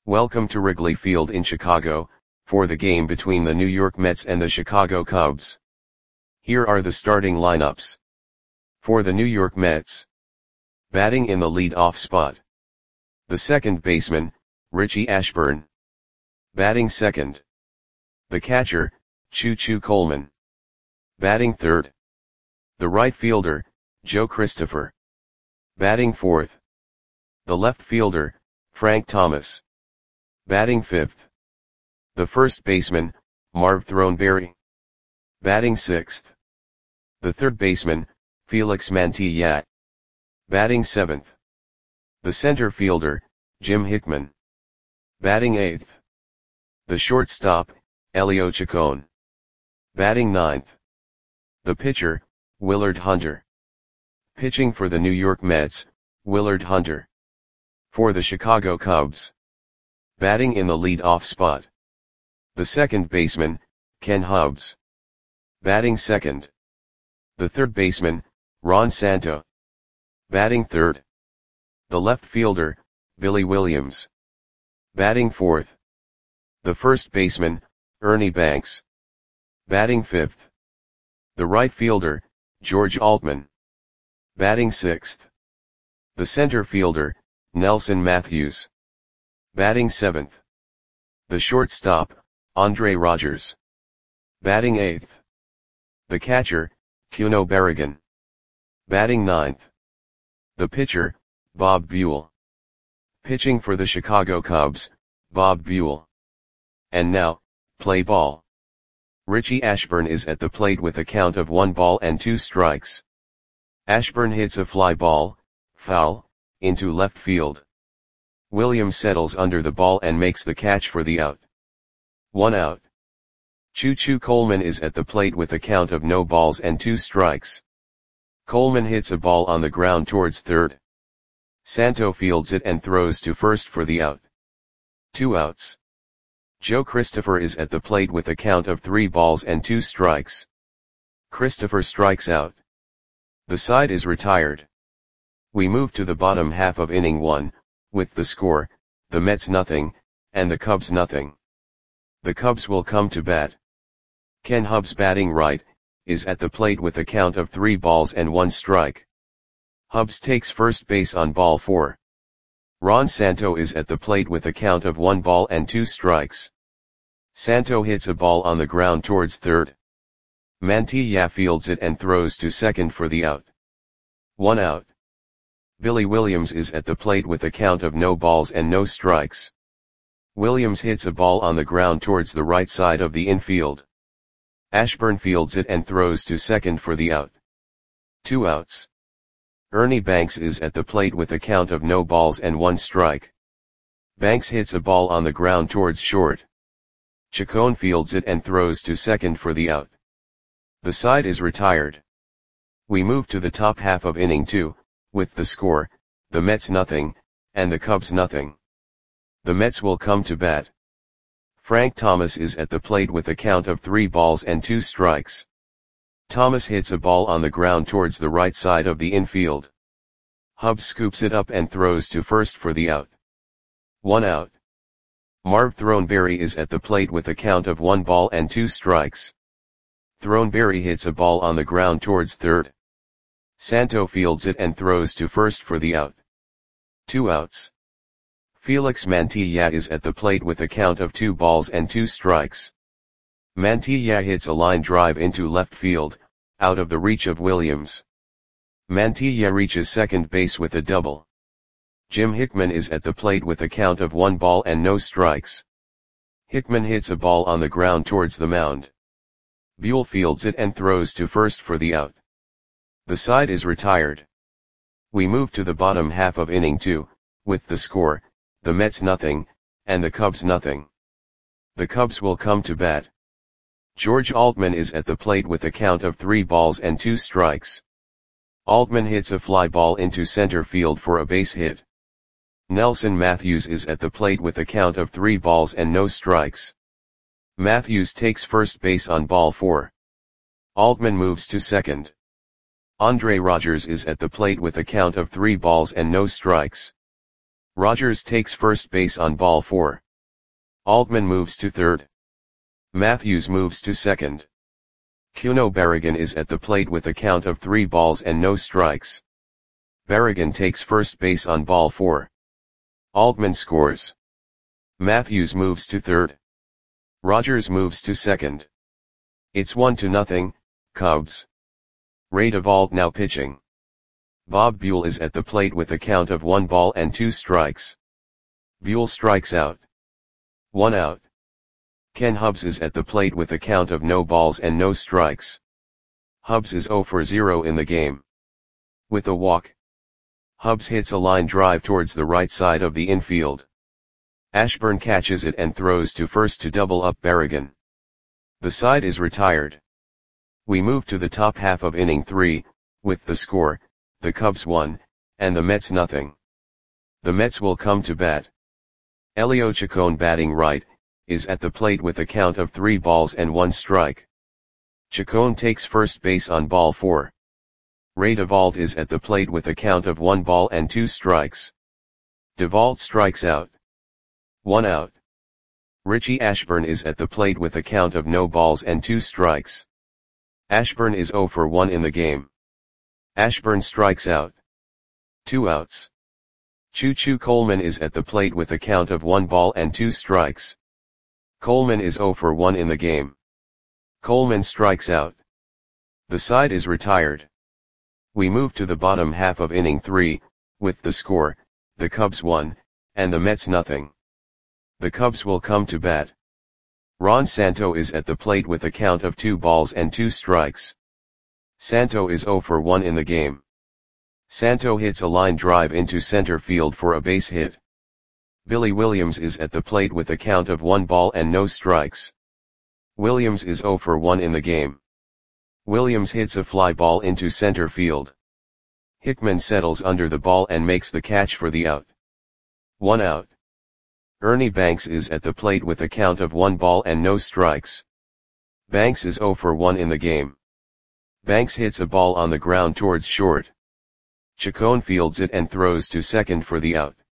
Welcome to Wrigley Field in Chicago, for the game between the New York Mets and the Chicago Cubs. Here are the starting lineups. For the New York Mets. Batting in the lead-off spot. The second baseman, Richie Ashburn. Batting second. The catcher, Choo-Choo Coleman. Batting third. The right fielder, Joe Christopher. Batting fourth. The left fielder, Frank Thomas. Batting fifth. The first baseman, Marv Throneberry. Batting sixth. The third baseman, Felix Mantilla. Batting seventh. The center fielder, Jim Hickman. Batting eighth. The shortstop, Elio Chacon. Batting ninth. The pitcher, Willard Hunter. Pitching for the New York Mets, Willard Hunter. For the Chicago Cubs. Batting in the lead-off spot. The second baseman, Ken Hubbs. Batting second. The third baseman, Ron Santo. Batting third. The left fielder, Billy Williams. Batting fourth. The first baseman, Ernie Banks. Batting fifth. The right fielder, George Altman. Batting sixth. The center fielder, Nelson Matthews. Batting seventh. The shortstop, Andre Rogers. Batting eighth. The catcher, Cuno Barragan. Batting ninth. The pitcher, Bob Buell. Pitching for the Chicago Cubs, Bob Buell. And now, play ball. Richie Ashburn is at the plate with a count of 1 ball and 2 strikes. Ashburn hits a fly ball, foul, into left field. Williams settles under the ball and makes the catch for the out. 1 out. Choo-Choo Coleman is at the plate with a count of no balls and 2 strikes. Coleman hits a ball on the ground towards third. Santo fields it and throws to first for the out. 2 outs. Joe Christopher is at the plate with a count of 3 balls and 2 strikes. Christopher strikes out. The side is retired. We move to the bottom half of inning 1, with the score, the Mets nothing, and the Cubs nothing. The Cubs will come to bat. Ken Hubbs batting right, is at the plate with a count of 3 balls and 1 strike. Hubbs takes first base on ball 4. Ron Santo is at the plate with a count of 1 ball and 2 strikes. Santo hits a ball on the ground towards third. Mantilla fields it and throws to second for the out. 1 out. Billy Williams is at the plate with a count of no balls and no strikes. Williams hits a ball on the ground towards the right side of the infield. Ashburn fields it and throws to second for the out. 2 outs. Ernie Banks is at the plate with a count of no balls and 1 strike. Banks hits a ball on the ground towards short. Chacon fields it and throws to second for the out. The side is retired. We move to the top half of inning 2, with the score, the Mets nothing, and the Cubs nothing. The Mets will come to bat. Frank Thomas is at the plate with a count of 3 balls and 2 strikes. Thomas hits a ball on the ground towards the right side of the infield. Hubbs scoops it up and throws to first for the out. 1 out. Marv Throneberry is at the plate with a count of 1 ball and 2 strikes. Throneberry hits a ball on the ground towards third. Santo fields it and throws to first for the out. 2 outs. Felix Mantilla is at the plate with a count of 2 balls and 2 strikes. Mantilla hits a line drive into left field, out of the reach of Williams. Mantilla reaches second base with a double. Jim Hickman is at the plate with a count of 1 ball and no strikes. Hickman hits a ball on the ground towards the mound. Buell fields it and throws to first for the out. The side is retired. We move to the bottom half of inning 2, with the score, the Mets nothing, and the Cubs nothing. The Cubs will come to bat. George Altman is at the plate with a count of 3 balls and 2 strikes. Altman hits a fly ball into center field for a base hit. Nelson Matthews is at the plate with a count of 3 balls and no strikes. Matthews takes first base on ball 4. Altman moves to second. Andre Rogers is at the plate with a count of 3 balls and no strikes. Rogers takes first base on ball 4. Altman moves to third. Matthews moves to second. Cuno Barragan is at the plate with a count of 3 balls and no strikes. Barragan takes first base on ball 4. Altman scores. Matthews moves to third. Rogers moves to second. It's 1-0, Cubs. Ray Duvall now pitching. Bob Buell is at the plate with a count of 1 ball and 2 strikes. Buell strikes out. 1 out. Ken Hubbs is at the plate with a count of no balls and no strikes. Hubbs is 0 for 0 in the game. With a walk, Hubbs hits a line drive towards the right side of the infield. Ashburn catches it and throws to first to double up Barragan. The side is retired. We move to the top half of inning 3, with the score, the Cubs 1, and the Mets nothing. The Mets will come to bat. Elio Chacon batting right, is at the plate with a count of 3 balls and 1 strike. Chacon takes first base on ball 4. Ray Duvall is at the plate with a count of 1 ball and 2 strikes. Duvall strikes out. 1 out. Richie Ashburn is at the plate with a count of no balls and 2 strikes. Ashburn is 0 for 1 in the game. Ashburn strikes out. 2 outs. Choo-Choo Coleman is at the plate with a count of 1 ball and 2 strikes. Coleman is 0 for 1 in the game. Coleman strikes out. The side is retired. We move to the bottom half of inning 3, with the score, the Cubs 1, and the Mets nothing. The Cubs will come to bat. Ron Santo is at the plate with a count of 2 balls and 2 strikes. Santo is 0 for 1 in the game. Santo hits a line drive into center field for a base hit. Billy Williams is at the plate with a count of 1 ball and no strikes. Williams is 0 for 1 in the game. Williams hits a fly ball into center field. Hickman settles under the ball and makes the catch for the out. 1 out. Ernie Banks is at the plate with a count of 1 ball and no strikes. Banks is 0 for 1 in the game. Banks hits a ball on the ground towards short. Chacon fields it and throws to second for the out.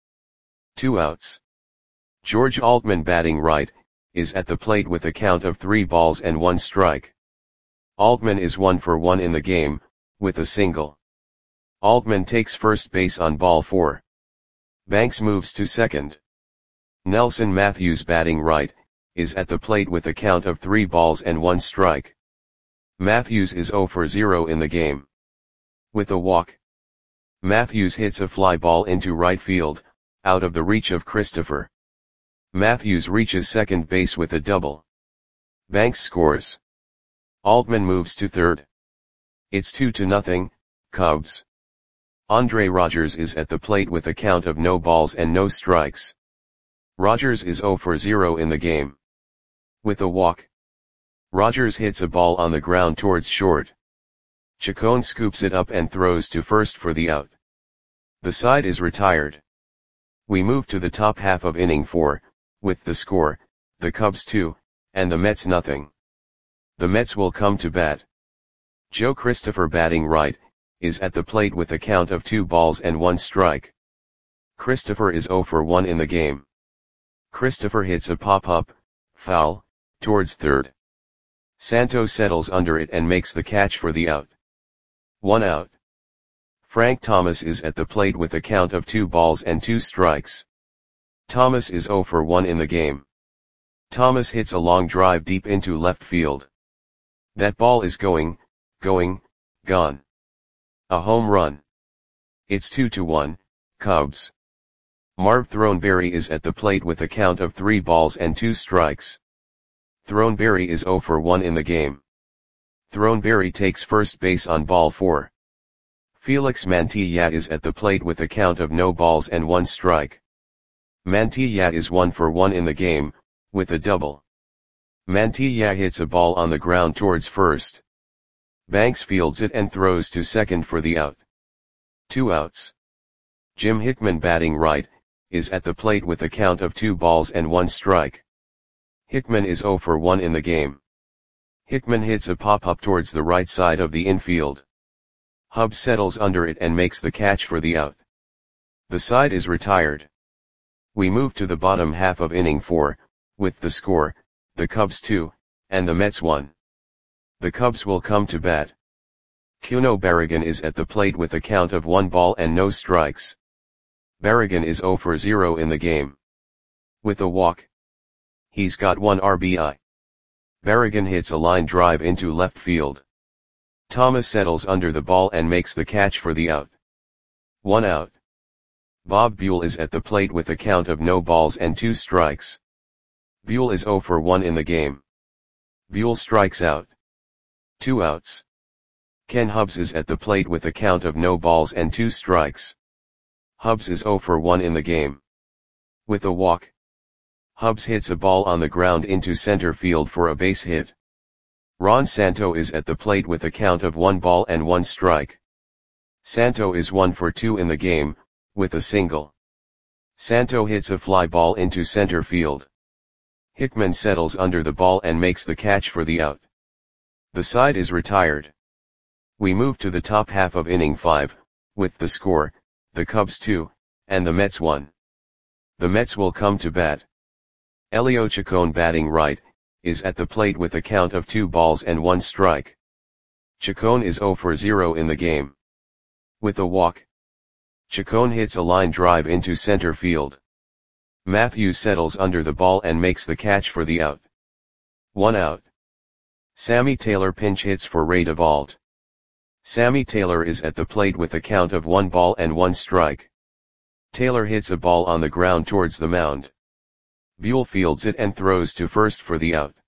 2 outs. George Altman batting right, is at the plate with a count of 3 balls and 1 strike. Altman is 1 for 1 in the game, with a single. Altman takes first base on ball 4. Banks moves to second. Nelson Matthews batting right, is at the plate with a count of 3 balls and 1 strike. Matthews is 0 for 0 in the game. With a walk, Matthews hits a fly ball into right field, out of the reach of Christopher. Matthews reaches second base with a double. Banks scores. Altman moves to third. It's 2-0, Cubs. Andre Rogers is at the plate with a count of no balls and no strikes. Rogers is 0 for 0 in the game. With a walk, Rogers hits a ball on the ground towards short. Chacon scoops it up and throws to first for the out. The side is retired. We move to the top half of inning 4, with the score, the Cubs 2, and the Mets nothing. The Mets will come to bat. Joe Christopher batting right, is at the plate with a count of 2 balls and 1 strike. Christopher is 0 for 1 in the game. Christopher hits a pop-up, foul, towards third. Santos settles under it and makes the catch for the out. 1 out. Frank Thomas is at the plate with a count of 2 balls and 2 strikes. Thomas is 0 for 1 in the game. Thomas hits a long drive deep into left field. That ball is gone. A home run. It's 2-1, Cubs. Marv Throneberry is at the plate with a count of 3 balls and 2 strikes. Throneberry is 0 for 1 in the game. Throneberry takes first base on ball 4. Felix Mantilla is at the plate with a count of no balls and 1 strike. Mantilla is 1 for 1 in the game, with a double. Mantilla hits a ball on the ground towards first. Banks fields it and throws to second for the out. 2 outs. Jim Hickman batting right, is at the plate with a count of 2 balls and 1 strike. Hickman is 0 for 1 in the game. Hickman hits a pop-up towards the right side of the infield. Hubbs settles under it and makes the catch for the out. The side is retired. We move to the bottom half of inning 4, with the score, the Cubs 2, and the Mets 1. The Cubs will come to bat. Cuno Barragan is at the plate with a count of 1 ball and no strikes. Barragan is 0 for 0 in the game. With a walk, he's got 1 RBI. Barragan hits a line drive into left field. Thomas settles under the ball and makes the catch for the out. 1 out. Bob Buell is at the plate with a count of no balls and 2 strikes. Buell is 0 for 1 in the game. Buell strikes out. 2 outs. Ken Hubbs is at the plate with a count of no balls and 2 strikes. Hubbs is 0 for 1 in the game. With a walk, Hubbs hits a ball on the ground into center field for a base hit. Ron Santo is at the plate with a count of 1 ball and 1 strike. Santo is 1 for 2 in the game, with a single. Santo hits a fly ball into center field. Hickman settles under the ball and makes the catch for the out. The side is retired. We move to the top half of inning 5, with the score, the Cubs 2, and the Mets 1. The Mets will come to bat. Elio Chacon, batting right, is at the plate with a count of 2 balls and 1 strike. Chacon is 0 for 0 in the game. With a walk, Chacon hits a line drive into center field. Matthews settles under the ball and makes the catch for the out. 1 out. Sammy Taylor pinch hits for Ray Devault. Sammy Taylor is at the plate with a count of 1 ball and 1 strike. Taylor hits a ball on the ground towards the mound. Buell fields it and throws to first for the out.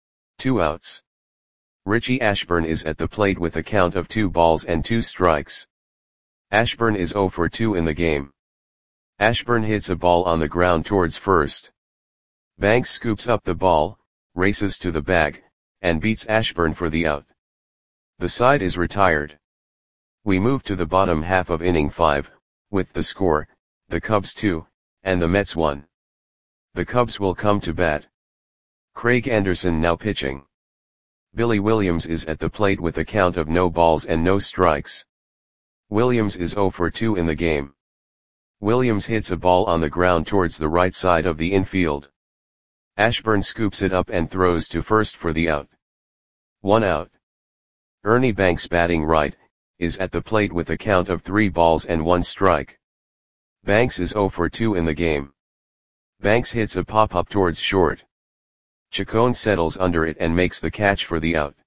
2 outs. Richie Ashburn is at the plate with a count of 2 balls and 2 strikes. Ashburn is 0 for 2 in the game. Ashburn hits a ball on the ground towards first. Banks scoops up the ball, races to the bag, and beats Ashburn for the out. The side is retired. We move to the bottom half of inning 5, with the score, the Cubs 2, and the Mets 1. The Cubs will come to bat. Craig Anderson now pitching. Billy Williams is at the plate with a count of no balls and no strikes. Williams is 0 for 2 in the game. Williams hits a ball on the ground towards the right side of the infield. Ashburn scoops it up and throws to first for the out. 1 out. Ernie Banks, batting right, is at the plate with a count of 3 balls and 1 strike. Banks is 0 for 2 in the game. Banks hits a pop-up towards short. Chacon settles under it and makes the catch for the out.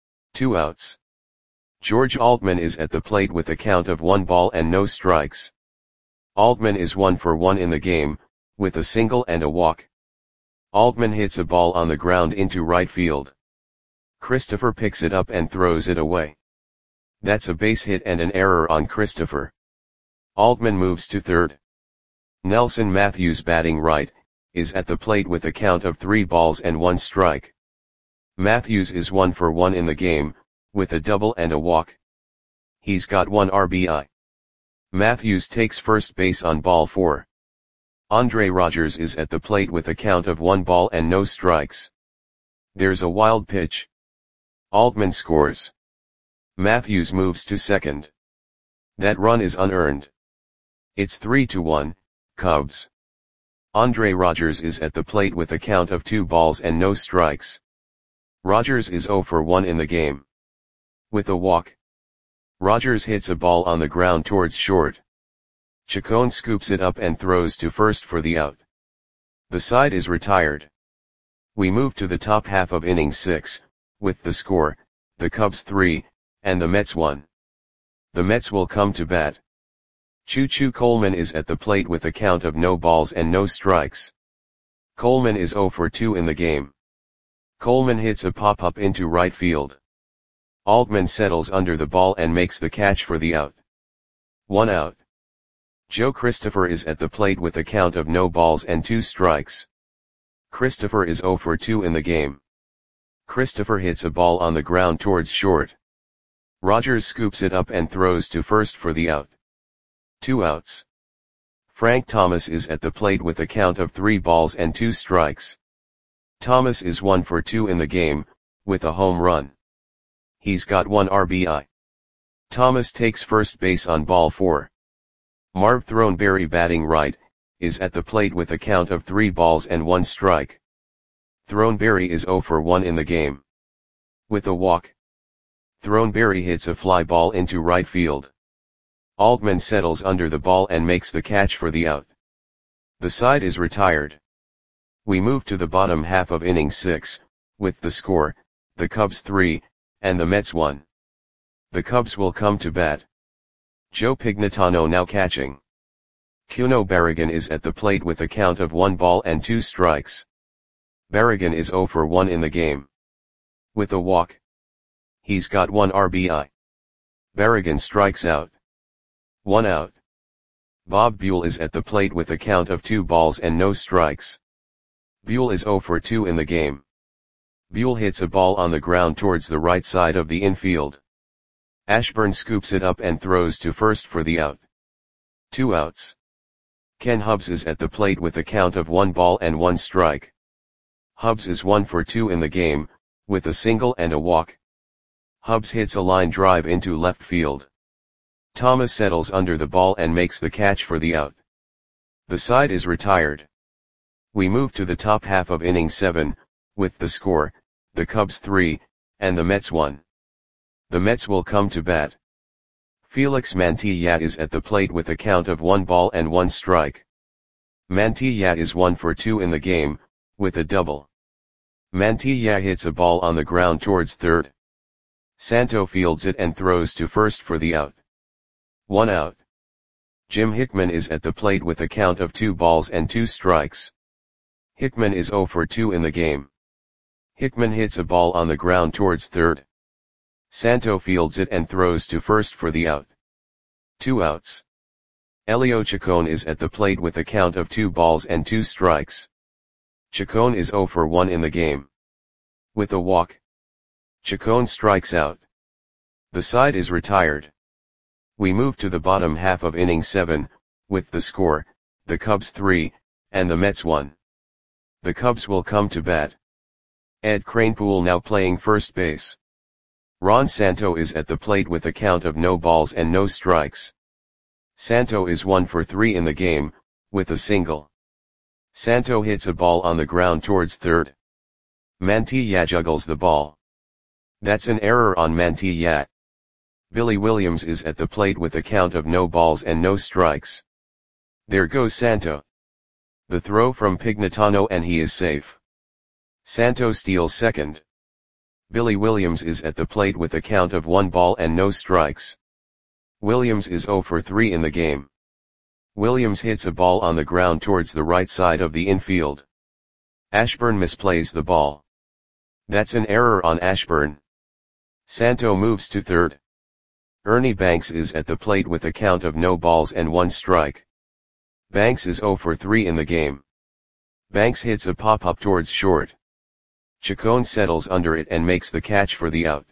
2 outs. George Altman is at the plate with a count of 1 ball and no strikes. Altman is 1 for 1 in the game, with a single and a walk. Altman hits a ball on the ground into right field. Christopher picks it up and throws it away. That's a base hit and an error on Christopher. Altman moves to third. Nelson Matthews, batting right, is at the plate with a count of 3 balls and 1 strike. Matthews is 1 for 1 in the game, with a double and a walk. He's got 1 RBI. Matthews takes first base on ball 4. Andre Rogers is at the plate with a count of 1 ball and no strikes. There's a wild pitch. Altman scores. Matthews moves to second. That run is unearned. It's 3-1, Cubs. Andre Rogers is at the plate with a count of 2 balls and no strikes. Rogers is 0 for 1 in the game. With a walk, Rogers hits a ball on the ground towards short. Chacon scoops it up and throws to first for the out. The side is retired. We move to the top half of inning 6, with the score, the Cubs 3, and the Mets 1. The Mets will come to bat. Choo-Choo Coleman is at the plate with a count of no balls and no strikes. Coleman is 0 for 2 in the game. Coleman hits a pop-up into right field. Altman settles under the ball and makes the catch for the out. 1 out. Joe Christopher is at the plate with a count of no balls and 2 strikes. Christopher is 0 for 2 in the game. Christopher hits a ball on the ground towards short. Rogers scoops it up and throws to first for the out. 2 outs. Frank Thomas is at the plate with a count of 3 balls and 2 strikes. Thomas is 1 for 2 in the game, with a home run. He's got 1 RBI. Thomas takes first base on ball 4. Marv Throneberry, batting right, is at the plate with a count of 3 balls and 1 strike. Throneberry is 0 for 1 in the game. With a walk, Throneberry hits a fly ball into right field. Altman settles under the ball and makes the catch for the out. The side is retired. We move to the bottom half of inning 6, with the score, the Cubs 3, and the Mets 1. The Cubs will come to bat. Joe Pignatano now catching. Cuno Barragan is at the plate with a count of 1 ball and 2 strikes. Barragan is 0 for 1 in the game. With a walk, he's got 1 RBI. Barragan strikes out. 1 out. Bob Buell is at the plate with a count of 2 balls and no strikes. Buell is 0 for 2 in the game. Buell hits a ball on the ground towards the right side of the infield. Ashburn scoops it up and throws to first for the out. 2 outs. Ken Hubbs is at the plate with a count of 1 ball and 1 strike. Hubbs is 1 for 2 in the game, with a single and a walk. Hubbs hits a line drive into left field. Thomas settles under the ball and makes the catch for the out. The side is retired. We move to the top half of inning 7, with the score, the Cubs 3, and the Mets 1. The Mets will come to bat. Felix Mantilla is at the plate with a count of 1 ball and 1 strike. Mantilla is 1 for 2 in the game, with a double. Mantilla hits a ball on the ground towards third. Santo fields it and throws to first for the out. 1 out. Jim Hickman is at the plate with a count of 2 balls and 2 strikes. Hickman is 0 for 2 in the game. Hickman hits a ball on the ground towards third. Santo fields it and throws to first for the out. 2 outs. Elio Chacon is at the plate with a count of 2 balls and 2 strikes. Chacon is 0 for 1 in the game. With a walk, Chacon strikes out. The side is retired. We move to the bottom half of inning 7, with the score, the Cubs 3, and the Mets 1. The Cubs will come to bat. Ed Kranepool now playing first base. Ron Santo is at the plate with a count of no balls and no strikes. Santo is 1 for 3 in the game, with a single. Santo hits a ball on the ground towards third. Mantilla juggles the ball. That's an error on Mantilla. Billy Williams is at the plate with a count of no balls and no strikes. There goes Santo. The throw from Pignatano and he is safe. Santo steals second. Billy Williams is at the plate with a count of 1 ball and no strikes. Williams is 0 for 3 in the game. Williams hits a ball on the ground towards the right side of the infield. Ashburn misplays the ball. That's an error on Ashburn. Santo moves to third. Ernie Banks is at the plate with a count of no balls and 1 strike. Banks is 0 for 3 in the game. Banks hits a pop-up towards short. Chacon settles under it and makes the catch for the out.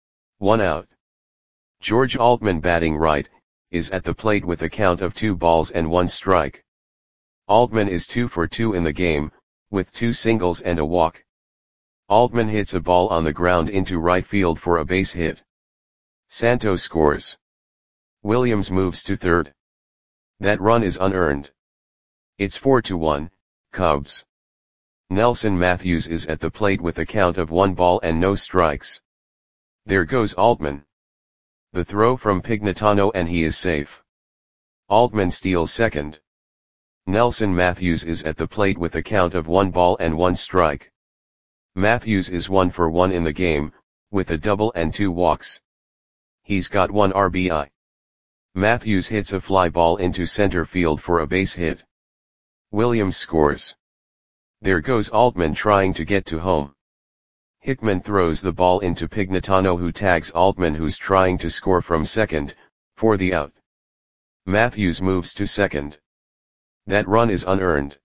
1 out. George Altman batting right, is at the plate with a count of 2 balls and 1 strike. Altman is 2 for 2 in the game, with 2 singles and a walk. Altman hits a ball on the ground into right field for a base hit. Santo scores. Williams moves to third. That run is unearned. It's 4-1, Cubs. Nelson Matthews is at the plate with a count of 1 ball and no strikes. There goes Altman. The throw from Pignatano and he is safe. Altman steals second. Nelson Matthews is at the plate with a count of 1 ball and 1 strike. Matthews is 1 for 1 in the game, with a double and 2 walks. He's got 1 RBI. Matthews hits a fly ball into center field for a base hit. Williams scores. There goes Altman trying to get to home. Hickman throws the ball into Pignatano who tags Altman who's trying to score from second, for the out. Matthews moves to second. That run is unearned.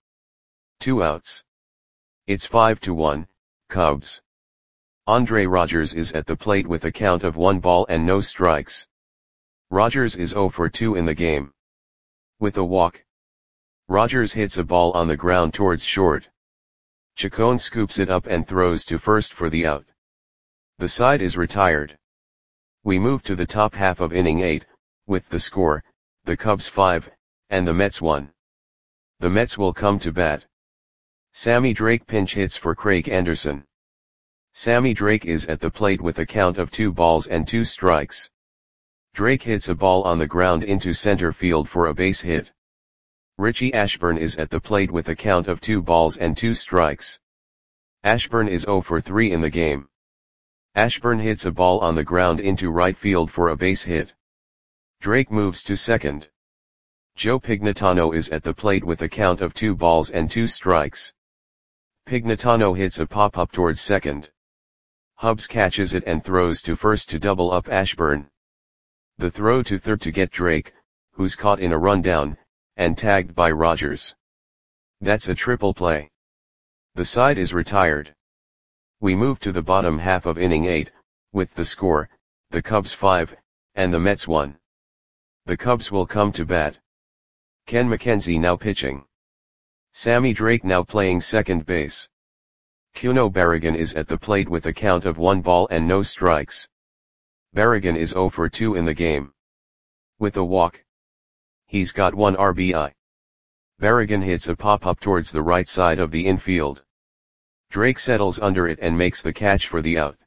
2 outs. It's 5-1, Cubs. Andre Rogers is at the plate with a count of 1 ball and no strikes. Rogers is 0 for 2 in the game. With a walk, Rogers hits a ball on the ground towards short. Chacon scoops it up and throws to first for the out. The side is retired. We move to the top half of inning 8, with the score, the Cubs 5, and the Mets 1. The Mets will come to bat. Sammy Drake pinch hits for Craig Anderson. Sammy Drake is at the plate with a count of 2 balls and 2 strikes. Drake hits a ball on the ground into center field for a base hit. Richie Ashburn is at the plate with a count of 2 balls and 2 strikes. Ashburn is 0 for 3 in the game. Ashburn hits a ball on the ground into right field for a base hit. Drake moves to second. Joe Pignatano is at the plate with a count of 2 balls and 2 strikes. Pignatano hits a pop-up towards second. Hubbs catches it and throws to first to double up Ashburn. The throw to third to get Drake, who's caught in a rundown, and tagged by Rogers. That's a triple play. The side is retired. We move to the bottom half of inning 8, with the score, the Cubs 5, and the Mets 1. The Cubs will come to bat. Ken McKenzie now pitching. Sammy Drake now playing second base. Cuno Barragan is at the plate with a count of 1 ball and no strikes. Barragan is 0 for 2 in the game. With a walk. He's got 1 RBI. Barragan hits a pop-up towards the right side of the infield. Drake settles under it and makes the catch for the out.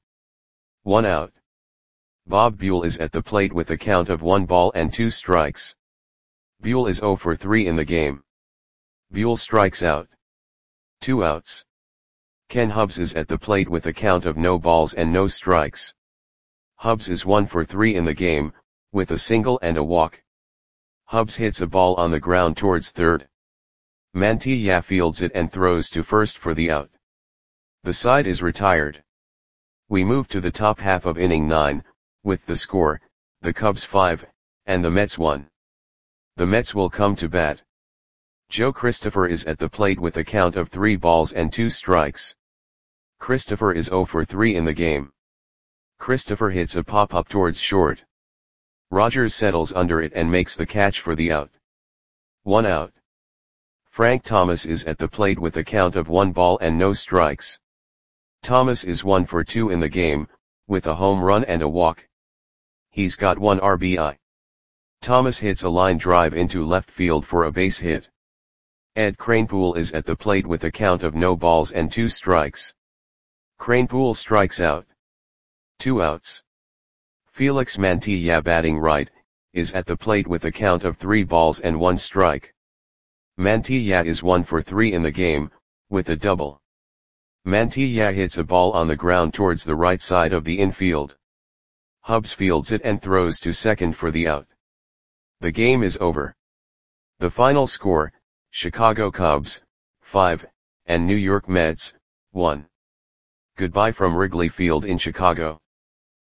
1 out. Bob Buell is at the plate with a count of 1 ball and 2 strikes. Buell is 0 for 3 in the game. Buell strikes out. 2 outs. Ken Hubbs is at the plate with a count of no balls and no strikes. Hubbs is 1 for 3 in the game, with a single and a walk. Hubbs hits a ball on the ground towards third. Mantilla fields it and throws to first for the out. The side is retired. We move to the top half of inning 9, with the score, the Cubs 5, and the Mets 1. The Mets will come to bat. Joe Christopher is at the plate with a count of 3 balls and 2 strikes. Christopher is 0 for 3 in the game. Christopher hits a pop-up towards short. Rogers settles under it and makes the catch for the out. 1 out. Frank Thomas is at the plate with a count of 1 ball and no strikes. Thomas is 1 for 2 in the game, with a home run and a walk. He's got 1 RBI. Thomas hits a line drive into left field for a base hit. Ed Kranepool is at the plate with a count of no balls and 2 strikes. Kranepool strikes out. 2 outs. Felix Mantilla batting right, is at the plate with a count of 3 balls and 1 strike. Mantilla is 1 for 3 in the game, with a double. Mantilla hits a ball on the ground towards the right side of the infield. Hubbs fields it and throws to second for the out. The game is over. The final score, Chicago Cubs, 5, and New York Mets, 1. Goodbye from Wrigley Field in Chicago.